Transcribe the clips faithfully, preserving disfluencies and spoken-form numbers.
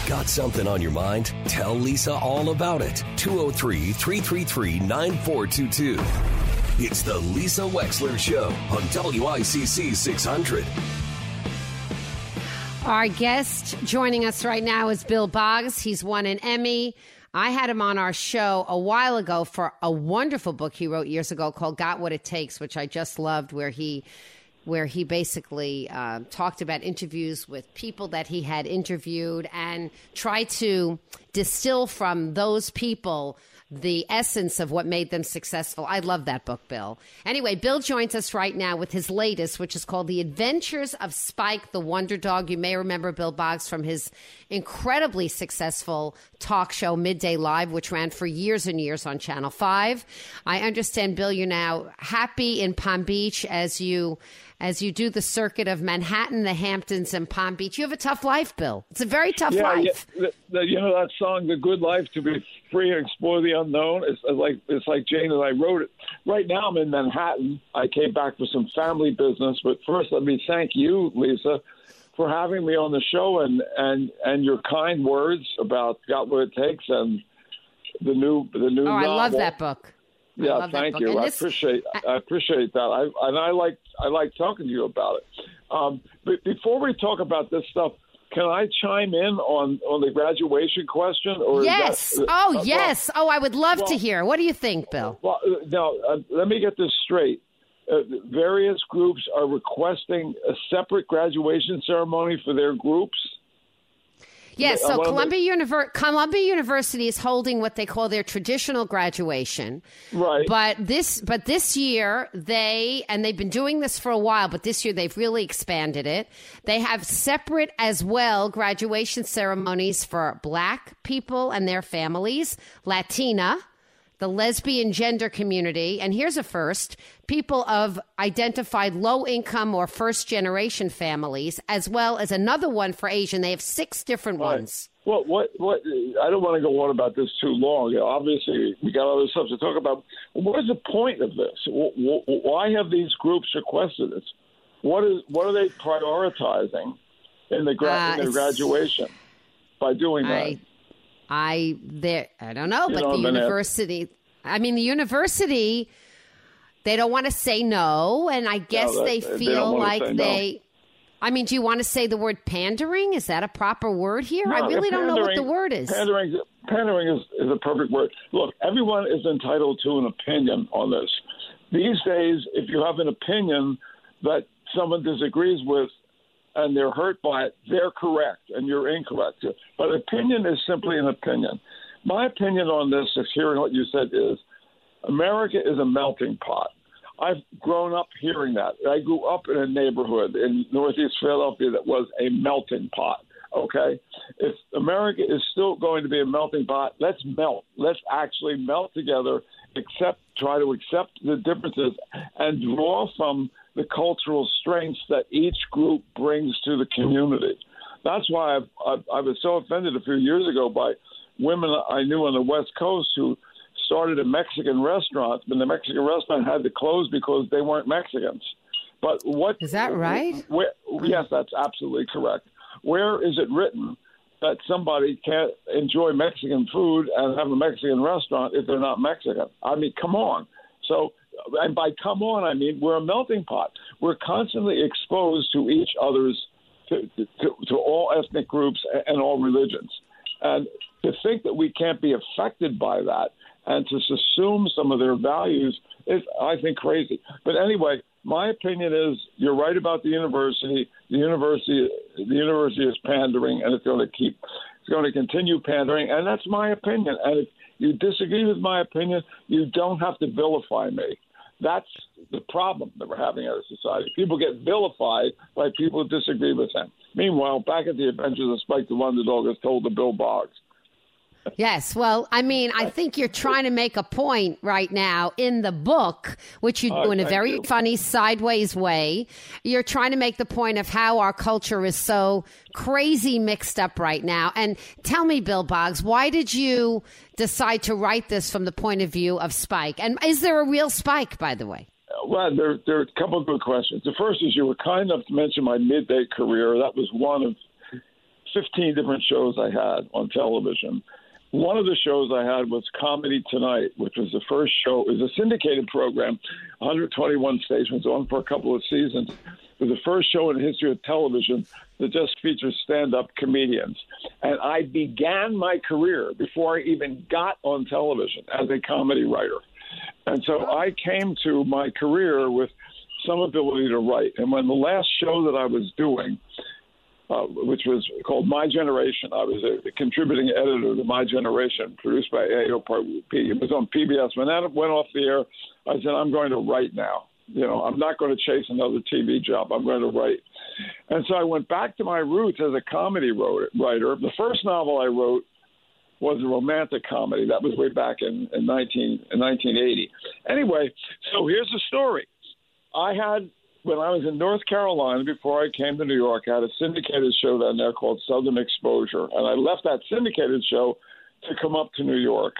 Got something on your mind? Tell Lisa all about it. two oh three, three three three, nine four two two. It's the Lisa Wexler Show on W I C C six hundred. Our guest joining us right now is Bill Boggs. He's won an Emmy. I had him on our show a while ago for a wonderful book he wrote years ago called Got What It Takes, which I just loved, where he where he basically uh, talked about interviews with people that he had interviewed and tried to distill from those people the essence of what made them successful. I love that book, Bill. Anyway, Bill joins us right now with his latest, which is called The Adventures of Spike the Wonder Dog. You may remember Bill Boggs from his incredibly successful talk show, Midday Live, which ran for years and years on Channel five. I understand, Bill, you're now happy in Palm Beach as you as you do the circuit of Manhattan, the Hamptons, and Palm Beach. You have a tough life, Bill. It's a very tough yeah, life. Yeah. The, the, you know that song, The Good Life, to be free and explore the unknown? It's like it's like Jane and I wrote it. Right now I'm in Manhattan. I came back for some family business. But first, let me thank you, Lisa, for having me on the show and, and, and your kind words about Got What It Takes and the new the new Oh, novel. I love that book. Yeah, thank you. And I this, appreciate I appreciate that. I and I like I like talking to you about it. Um, but before we talk about this stuff, can I chime in on, on the graduation question? Or yes. Is that, oh, uh, yes. Oh, I would love well, to hear. What do you think, Bill? Well, now uh, let me get this straight. Uh, various groups are requesting a separate graduation ceremony for their groups. Yes, so Columbia, Univer- Columbia University is holding what they call their traditional graduation. Right. But this but this year they and they've been doing this for a while, but this year they've really expanded it. They have separate as well graduation ceremonies for Black people and their families, Latina, the lesbian gender community, and here's a first, people of identified low-income or first-generation families, as well as another one for Asian. They have six different right. ones. Well, what, what, I don't want to go on about this too long. You know, obviously, we got other stuff to talk about. What is the point of this? Why have these groups requested this? What is what are they prioritizing in the gra- uh, in their graduation by doing that? I, I there I don't know, you but know, the university. I mean, the university. They don't want to say no, and I guess no, that, they feel they like they. No. I mean, do you want to say the word pandering? Is that a proper word here? No, I really don't know what the word is. Pandering, pandering is, is a perfect word. Look, everyone is entitled to an opinion on this. These days, if you have an opinion that someone disagrees with and they're hurt by it, they're correct and you're incorrect. But opinion is simply an opinion. My opinion on this, is hearing what you said, is America is a melting pot. I've grown up hearing that. I grew up in a neighborhood in Northeast Philadelphia that was a melting pot, okay? If America is still going to be a melting pot, let's melt. Let's actually melt together, accept, try to accept the differences, and draw from the cultural strengths that each group brings to the community. That's why I've, I've, I was so offended a few years ago by women I knew on the West Coast who started a Mexican restaurant, but the Mexican restaurant had to close because they weren't Mexicans. But what is that right? Where, yes, that's absolutely correct. Where is it written that somebody can't enjoy Mexican food and have a Mexican restaurant if they're not Mexican? I mean, come on. So, and by come on, I mean we're a melting pot. We're constantly exposed to each other's, to, to, to all ethnic groups and all religions. And to think that we can't be affected by that and to assume some of their values is, I think, crazy. But anyway, my opinion is you're right about the university. The university, the university is pandering, and it's going to keep, it's going to continue pandering, and that's my opinion. And if you disagree with my opinion, you don't have to vilify me. That's the problem that we're having in our society. People get vilified by people who disagree with them. Meanwhile, back at the Adventures of Spike the Wonder Dog is told to Bill Boggs. Yes. Well, I mean, I think you're trying to make a point right now in the book, which you do oh, in a very you. funny sideways way. You're trying to make the point of how our culture is so crazy mixed up right now. And tell me, Bill Boggs, why did you decide to write this from the point of view of Spike? And is there a real Spike, by the way? Well, there, there are a couple of good questions. The first is you were kind enough to mention my midday career. That was one of fifteen different shows I had on television. One of the shows I had was Comedy Tonight, which was the first show. It was a syndicated program, one hundred twenty-one stations, on for a couple of seasons. It was the first show in the history of television that just featured stand-up comedians. And I began my career before I even got on television as a comedy writer. And so I came to my career with some ability to write. And when the last show that I was doing, Uh, which was called My Generation. I was a, a contributing editor to My Generation, produced by A O P. It was on P B S. When that went off the air, I said, I'm going to write now. You know, I'm not going to chase another T V job. I'm going to write. And so I went back to my roots as a comedy writer. The first novel I wrote was a romantic comedy. That was way back in, in, nineteen, in nineteen eighty. Anyway, so here's the story. I had... When I was in North Carolina, before I came to New York, I had a syndicated show down there called Southern Exposure. And I left that syndicated show to come up to New York.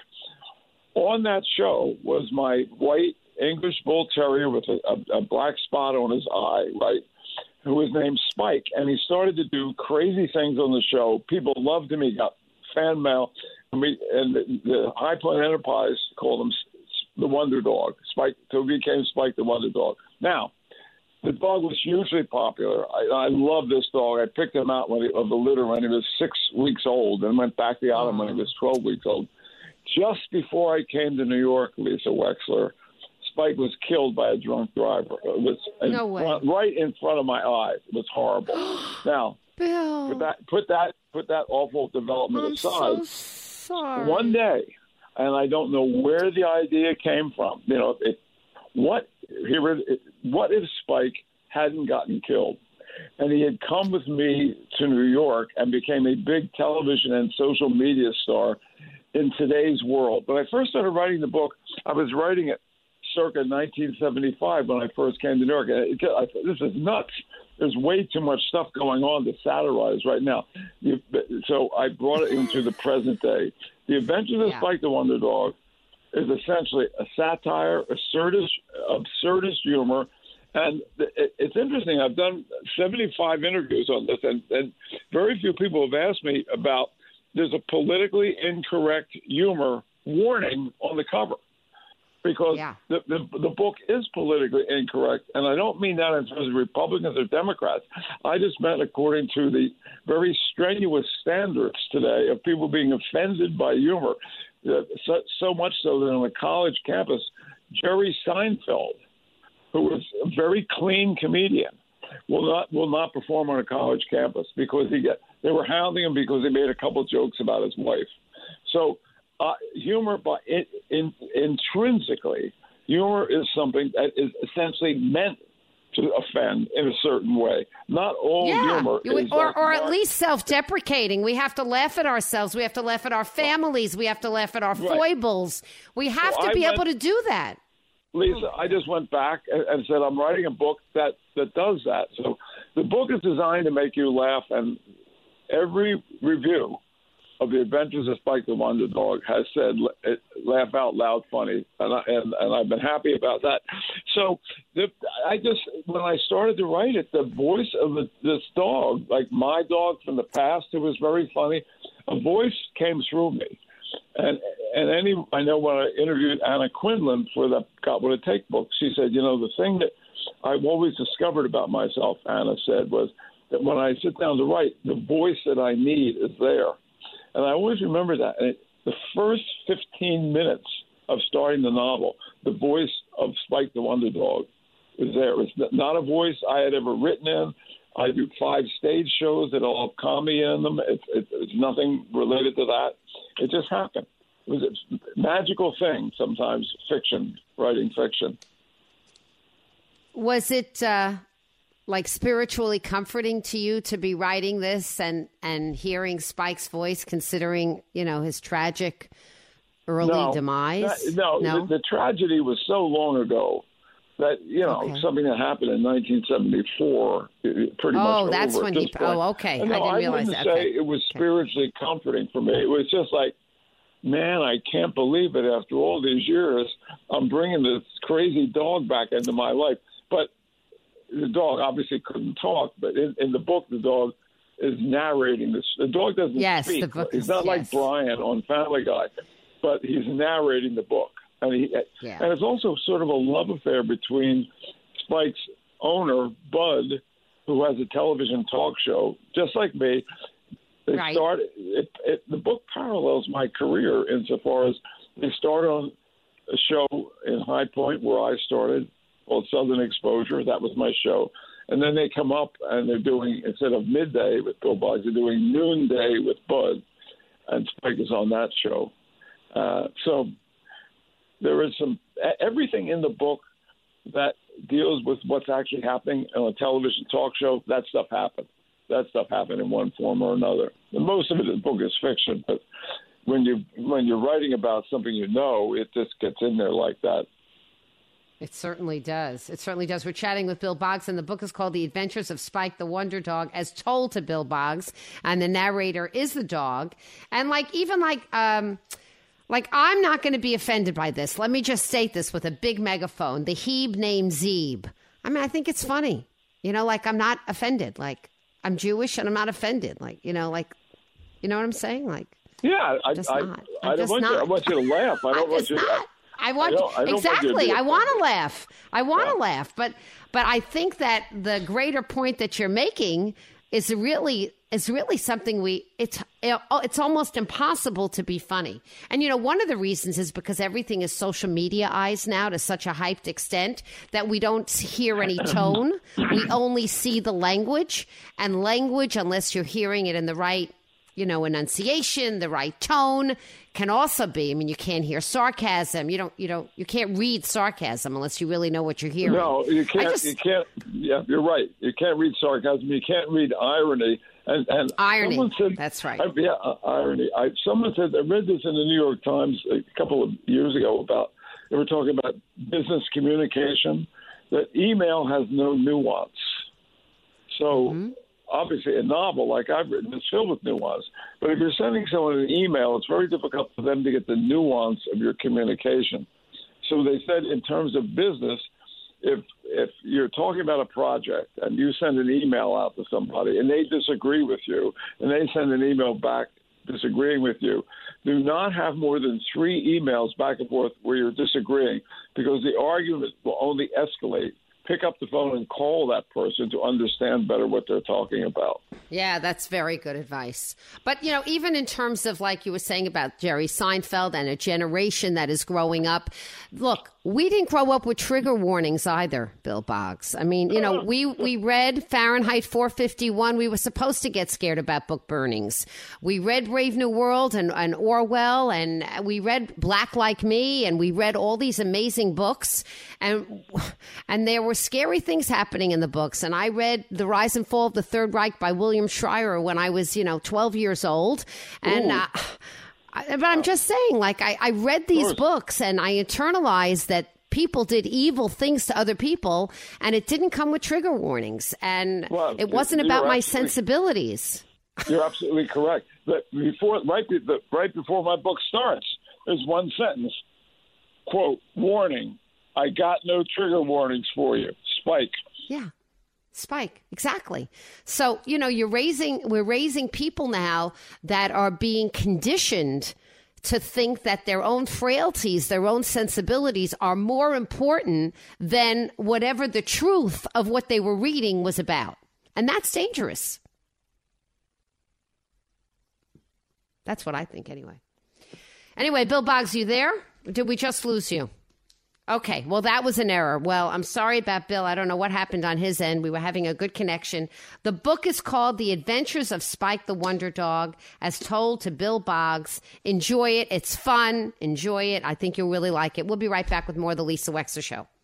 On that show was my white English Bull Terrier with a, a, a black spot on his eye, right, who was named Spike. And he started to do crazy things on the show. People loved him. He got fan mail. And, we, and the, the High Point Enterprise called him the Wonder Dog. Spike, so he became Spike the Wonder Dog. Now, the dog was hugely popular. I, I love this dog. I picked him out when he, of the litter when he was six weeks old and went back to him when he was twelve weeks old. Just before I came to New York, Lisa Wexler, Spike was killed by a drunk driver. It was in no way. front, right in front of my eyes. It was horrible. Now, Bill. put that put that put that awful development I'm aside. So sorry. One day, and I don't know where the idea came from. You know, it, what here it, what if Spike hadn't gotten killed, and he had come with me to New York and became a big television and social media star in today's world? When I first started writing the book, I was writing it circa nineteen seventy-five when I first came to New York. And it, I, this is nuts. There's way too much stuff going on to satirize right now. You, so I brought it into the present day. The Adventures of Yeah. Spike the Wonder Dog is essentially a satire, absurdist, absurdist humor. And it, it's interesting. I've done seventy-five interviews on this, and, and very few people have asked me about there's a politically incorrect humor warning on the cover. Because Yeah. the, the the book is politically incorrect, and I don't mean that in terms of Republicans or Democrats. I just meant according to the very strenuous standards today of people being offended by humor. Uh, so, so much so that on a college campus, Jerry Seinfeld, who was a very clean comedian, will not will not perform on a college campus because he get they were hounding him because he made a couple jokes about his wife. So. Uh, humor, by in, in, intrinsically, humor is something that is essentially meant to offend in a certain way. Not all Yeah. humor You would- is or, like or at Mark- least self-deprecating. We have to laugh at ourselves. We have to laugh at our families. We have to laugh at our Right. foibles. We have So to I be went- able to do that. Lisa, I just went back and, and said I'm writing a book that, that does that. So the book is designed to make you laugh, and every review of The Adventures of Spike the Wonder Dog has said laugh out loud funny, and, I, and and I've been happy about that. So the, I just when I started to write it, the voice of the, this dog, like my dog from the past, it was very funny. A voice came through me, and and any I know when I interviewed Anna Quindlen for the Got What It Takes book, she said, you know, the thing that I've always discovered about myself, Anna said, was that when I sit down to write, the voice that I need is there. And I always remember that. And it, the first fifteen minutes of starting the novel, the voice of Spike the Wonder Dog was there. It's not a voice I had ever written in. I do five stage shows that all have comedy in them. It's, it's, it's nothing related to that. It just happened. It was a magical thing sometimes, fiction, writing fiction. Was it uh, like spiritually comforting to you to be writing this and, and hearing Spike's voice, considering, you know, his tragic early no, demise? That, no, no? The, the tragedy was so long ago that, you know, Okay. something that happened in nineteen seventy-four, it, pretty much Oh, that's over when at he. this point. Oh, okay. And no, I didn't realize wouldn't that. say Okay. it was Okay. spiritually comforting for me. It was just like, man, I can't believe it. After all these years, I'm bringing this crazy dog back into my life. But the dog obviously couldn't talk. But in, in the book, the dog is narrating this. The dog doesn't yes, speak. The book he's is, not yes. like Brian on Family Guy, but he's narrating the book. And, he, yeah. and it's also sort of a love affair between Spike's owner, Bud, who has a television talk show, just like me. They right. started, it, it, the book parallels my career insofar as they started on a show in High Point where I started called Southern Exposure. That was my show. And then they come up and they're doing, instead of midday with Bill Boggs, they're doing noonday with Bud. And Spike is on that show. Uh, so there is some, everything in the book that deals with what's actually happening on a television talk show, that stuff happened. That stuff happened in one form or another. And most of it in the book is fiction, but when you when you're writing about something you know, it just gets in there like that. It certainly does. It certainly does. We're chatting with Bill Boggs, and the book is called The Adventures of Spike the Wonder Dog, as told to Bill Boggs, and the narrator is the dog. And like even like um, like I'm not going to be offended by this. Let me just state this with a big megaphone. The Hebe named Zeeb. I mean, I think it's funny. You know, like I'm not offended. Like I'm Jewish and I'm not offended. Like you know, like you know what I'm saying? Like yeah, I just I, not. I, I don't want not. you. I want you to laugh. I don't I'm want just you. Not. I want I don't, I don't exactly. I want to laugh. I want to yeah. laugh, but but I think that the greater point that you're making is really is really something we it's it's almost impossible to be funny. And you know, one of the reasons is because everything is social mediaized now to such a hyped extent that we don't hear any tone. We only see the language, and language, unless you're hearing it in the right, you know, enunciation, the right tone, can also be. I mean, you can't hear sarcasm. You don't. You don't. You can't read sarcasm unless you really know what you're hearing. No, you can't. Just, you can't. Yeah, you're right. You can't read sarcasm. You can't read irony. And, and irony. Someone said, That's right. I, yeah, uh, irony. I, someone said I read this in the New York Times a couple of years ago about they were talking about business communication. That email has no nuance. So. Mm-hmm. Obviously, a novel like I've written is filled with nuance. But if you're sending someone an email, it's very difficult for them to get the nuance of your communication. So they said in terms of business, if if you're talking about a project and you send an email out to somebody and they disagree with you and they send an email back disagreeing with you, do not have more than three emails back and forth where you're disagreeing, because the argument will only escalate. Pick up the phone and call that person to understand better what they're talking about. Yeah, that's very good advice. But, you know, even in terms of, like you were saying about Jerry Seinfeld and a generation that is growing up, look, we didn't grow up with trigger warnings either, Bill Boggs. I mean, you know, we, we read Fahrenheit four fifty-one. We were supposed to get scared about book burnings. We read Brave New World and, and Orwell, and we read Black Like Me, and we read all these amazing books. And and there were scary things happening in the books. And I read The Rise and Fall of the Third Reich by William Shirer when I was, you know, twelve years old. And uh, I, but I'm just saying, like, I, I read these books and I internalized that people did evil things to other people, and it didn't come with trigger warnings. And well, it wasn't about my sensibilities. You're absolutely correct. But before, right, right before my book starts, there's one sentence, quote, warning, I got no trigger warnings for you. Spike. Yeah. Spike. Exactly. So, you know, you're raising, we're raising people now that are being conditioned to think that their own frailties, their own sensibilities are more important than whatever the truth of what they were reading was about. And that's dangerous. That's what I think anyway. Anyway, Bill Boggs, you there? Or did we just lose you? Okay, well, that was an error. Well, I'm sorry about Bill. I don't know what happened on his end. We were having a good connection. The book is called The Adventures of Spike the Wonder Dog, as told to Bill Boggs. Enjoy it. It's fun. Enjoy it. I think you'll really like it. We'll be right back with more of The Lisa Wexler Show.